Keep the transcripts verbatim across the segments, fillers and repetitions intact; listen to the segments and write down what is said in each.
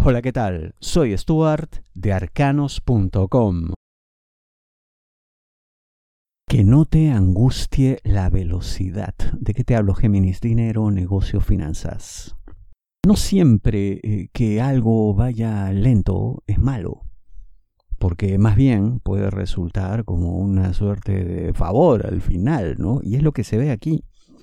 Hola, ¿qué tal? Soy Stuart de arcanos punto com. Que no te angustie la velocidad. ¿De qué te hablo, Géminis? Dinero, negocio, finanzas. No siempre eh, que algo vaya lento es malo, porque más bien puede resultar como una suerte de favor al final, ¿no? Y es lo que se ve aquí.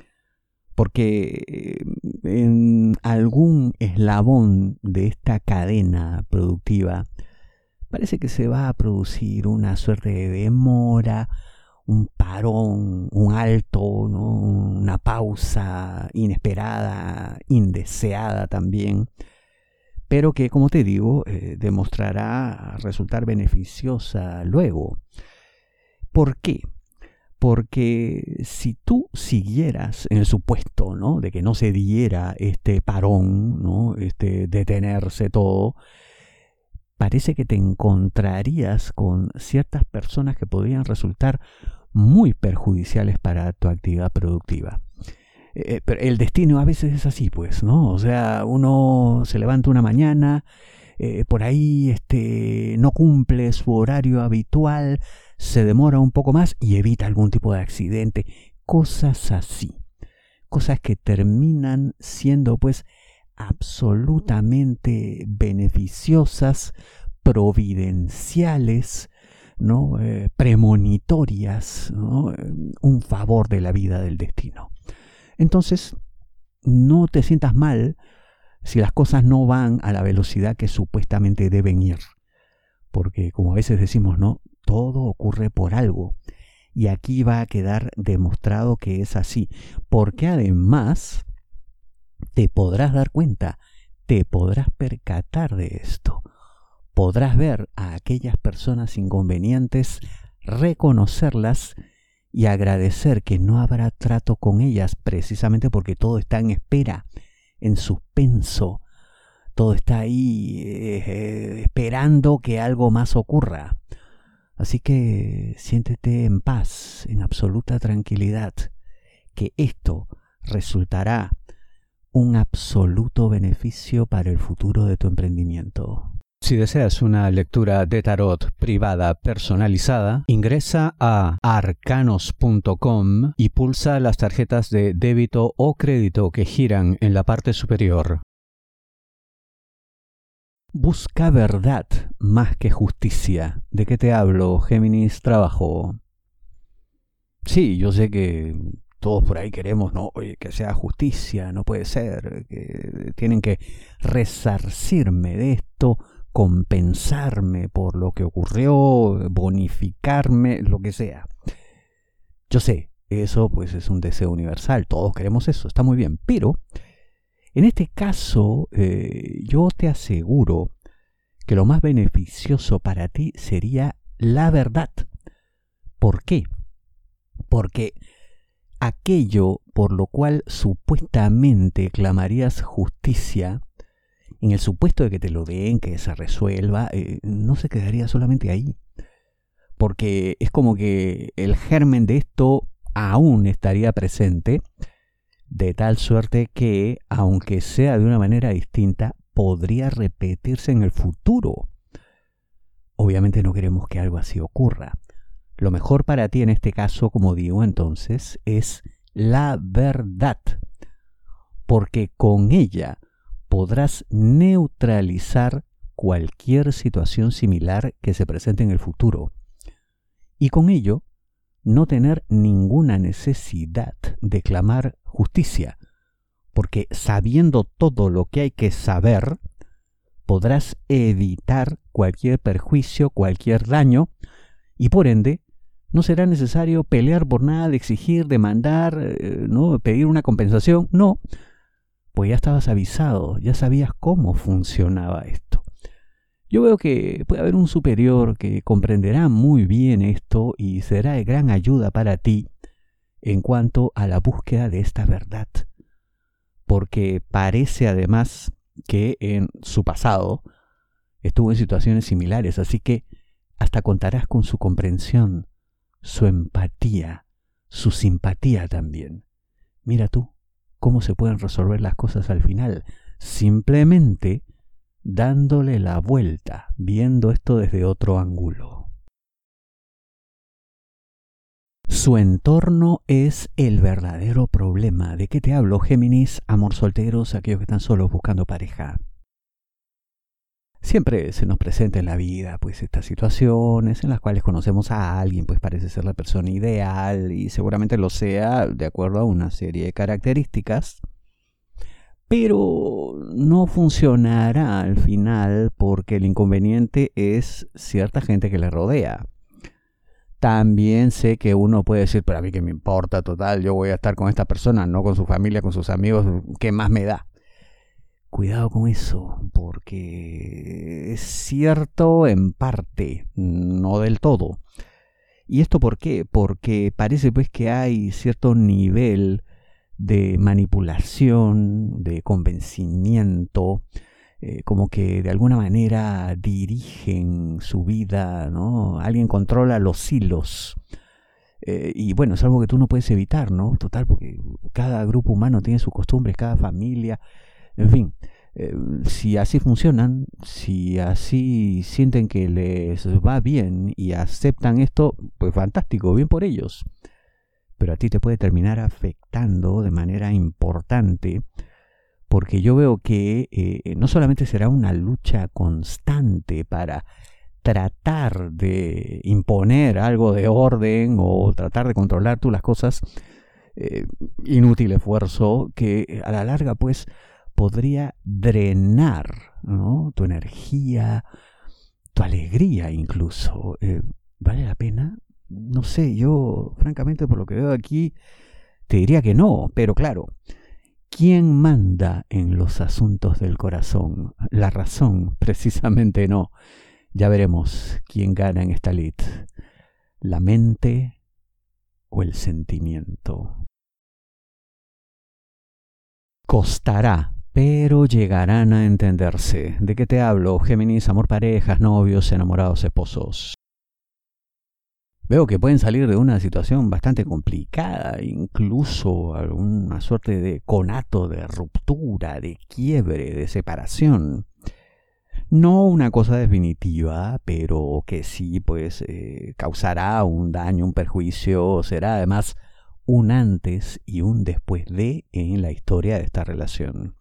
Porque eh, en algún eslabón de esta cadena productiva parece que se va a producir una suerte de demora, un parón, un alto, ¿no? Una pausa inesperada, indeseada también, pero que, como te digo, eh, demostrará resultar beneficiosa luego. ¿Por qué? Porque si tú siguieras en el supuesto, ¿no?, de que no se diera este parón, ¿no?, este detenerse todo, parece que te encontrarías con ciertas personas que podrían resultar muy perjudiciales para tu actividad productiva. Eh, pero el destino a veces es así, pues, ¿no? O sea, uno se levanta una mañana, eh, por ahí este, no cumple su horario habitual, se demora un poco más y evita algún tipo de accidente. Cosas así. Cosas que terminan siendo, pues, absolutamente beneficiosas, providenciales, ¿no? Eh, premonitorias, ¿no? Un favor de la vida del destino. Entonces, no te sientas mal si las cosas no van a la velocidad que supuestamente deben ir. Porque, como a veces decimos, ¿no?, todo ocurre por algo. Y aquí va a quedar demostrado que es así. Porque además te podrás dar cuenta, te podrás percatar de esto. Podrás ver a aquellas personas inconvenientes, reconocerlas y agradecer que no habrá trato con ellas, precisamente porque todo está en espera, en suspenso. Todo está ahí eh, esperando que algo más ocurra. Así que siéntete en paz, en absoluta tranquilidad, que esto resultará un absoluto beneficio para el futuro de tu emprendimiento. Si deseas una lectura de tarot privada personalizada, ingresa a arcanos punto com y pulsa las tarjetas de débito o crédito que giran en la parte superior. Busca verdad más que justicia. ¿De qué te hablo, Géminis? Trabajo. Sí, yo sé que todos por ahí queremos, no, oye, que sea justicia, no puede ser, que tienen que resarcirme de esto, compensarme por lo que ocurrió, bonificarme, lo que sea. Yo sé, eso pues es un deseo universal, todos queremos eso, está muy bien, pero en este caso, eh, yo te aseguro que lo más beneficioso para ti sería la verdad. ¿Por qué? Porque aquello por lo cual supuestamente clamarías justicia, en el supuesto de que te lo den, que se resuelva, eh, no se quedaría solamente ahí. Porque es como que el germen de esto aún estaría presente, de tal suerte que, aunque sea de una manera distinta, podría repetirse en el futuro. Obviamente no queremos que algo así ocurra. Lo mejor para ti en este caso, como digo entonces, es la verdad, porque con ella podrás neutralizar cualquier situación similar que se presente en el futuro. Y con ello, no tener ninguna necesidad de clamar justicia, porque sabiendo todo lo que hay que saber, podrás evitar cualquier perjuicio, cualquier daño, y por ende, no será necesario pelear por nada, de exigir, demandar, eh, ¿no?, pedir una compensación. No, pues ya estabas avisado, ya sabías cómo funcionaba esto. Yo veo que puede haber un superior que comprenderá muy bien esto y será de gran ayuda para ti en cuanto a la búsqueda de esta verdad. Porque parece además que en su pasado estuvo en situaciones similares, así que hasta contarás con su comprensión, su empatía, su simpatía también. Mira tú cómo se pueden resolver las cosas al final, simplemente dándole la vuelta, viendo esto desde otro ángulo. Su entorno es el verdadero problema. ¿De qué te hablo, Géminis? Amor solteros, aquellos que están solos buscando pareja. Siempre se nos presenta en la vida pues estas situaciones en las cuales conocemos a alguien, pues parece ser la persona ideal y seguramente lo sea de acuerdo a una serie de características, pero no funcionará al final porque el inconveniente es cierta gente que le rodea. También sé que uno puede decir, pero a mí qué me importa, total, yo voy a estar con esta persona, no con su familia, con sus amigos, ¿qué más me da? Cuidado con eso, porque es cierto en parte, no del todo. ¿Y esto por qué? Porque parece pues que hay cierto nivel de manipulación, de convencimiento, eh, como que de alguna manera dirigen su vida, ¿no? Alguien controla los hilos. Eh, y bueno, es algo que tú no puedes evitar, ¿no? Total, porque cada grupo humano tiene sus costumbres, cada familia. En fin, eh, si así funcionan, si así sienten que les va bien y aceptan esto, pues fantástico, bien por ellos. Pero a ti te puede terminar afectando de manera importante, porque yo veo que eh, no solamente será una lucha constante para tratar de imponer algo de orden o tratar de controlar tú las cosas, eh, inútil esfuerzo que a la larga pues podría drenar, ¿no? Tu energía, tu alegría incluso. Eh, ¿Vale la pena? No sé, yo francamente por lo que veo aquí te diría que no, pero claro, ¿quién manda en los asuntos del corazón? La razón, precisamente no. Ya veremos quién gana en esta lid, la mente o el sentimiento. Costará, pero llegarán a entenderse. ¿De qué te hablo, Géminis? Amor, parejas, novios, enamorados, esposos. Veo que pueden salir de una situación bastante complicada, incluso alguna suerte de conato, de ruptura, de quiebre, de separación. No una cosa definitiva, pero que sí pues eh, causará un daño, un perjuicio, será además un antes y un después de en la historia de esta relación.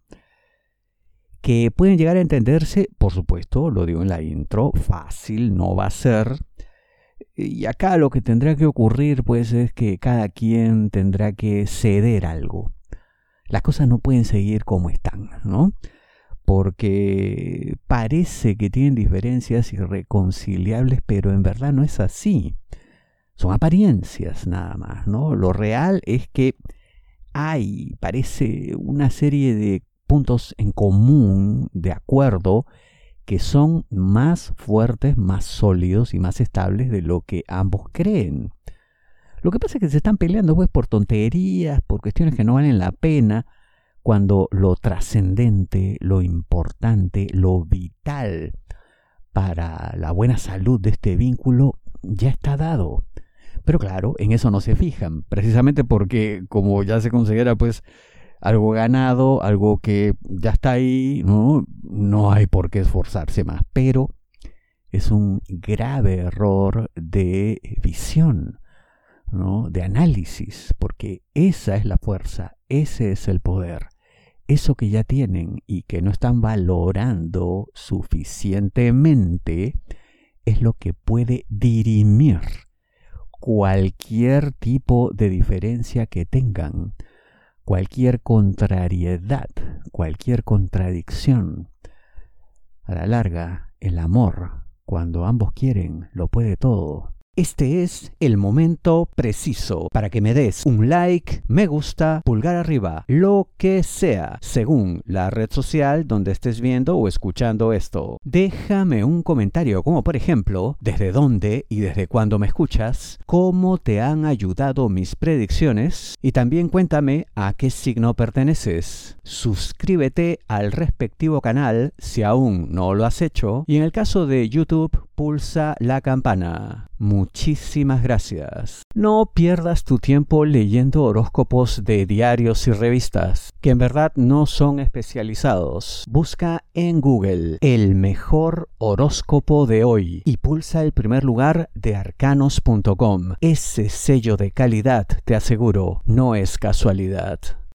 Que pueden llegar a entenderse, por supuesto, lo digo en la intro, fácil no va a ser. Y acá lo que tendrá que ocurrir pues es que cada quien tendrá que ceder algo. Las cosas no pueden seguir como están, ¿no? Porque parece que tienen diferencias irreconciliables, pero en verdad no es así. Son apariencias nada más, ¿no? Lo real es que hay, parece, una serie de puntos en común, de acuerdo, que son más fuertes, más sólidos y más estables de lo que ambos creen. Lo que pasa es que se están peleando pues por tonterías, por cuestiones que no valen la pena, cuando lo trascendente, lo importante, lo vital para la buena salud de este vínculo ya está dado. Pero claro, en eso no se fijan, precisamente porque como ya se considera pues algo ganado, algo que ya está ahí, ¿no? No hay por qué esforzarse más. Pero es un grave error de visión, ¿no? De análisis, porque esa es la fuerza, ese es el poder. Eso que ya tienen y que no están valorando suficientemente es lo que puede dirimir cualquier tipo de diferencia que tengan, cualquier contrariedad, cualquier contradicción. A la larga, el amor, cuando ambos quieren, lo puede todo. Este es el momento preciso para que me des un like, me gusta, pulgar arriba, lo que sea, según la red social donde estés viendo o escuchando esto. Déjame un comentario como por ejemplo, desde dónde y desde cuándo me escuchas, cómo te han ayudado mis predicciones y también cuéntame a qué signo perteneces. Suscríbete al respectivo canal si aún no lo has hecho y en el caso de YouTube, pulsa la campana. Muchísimas gracias. No pierdas tu tiempo leyendo horóscopos de diarios y revistas, que en verdad no son especializados. Busca en Google el mejor horóscopo de hoy y pulsa el primer lugar de arcanos punto com. Ese sello de calidad, te aseguro, no es casualidad.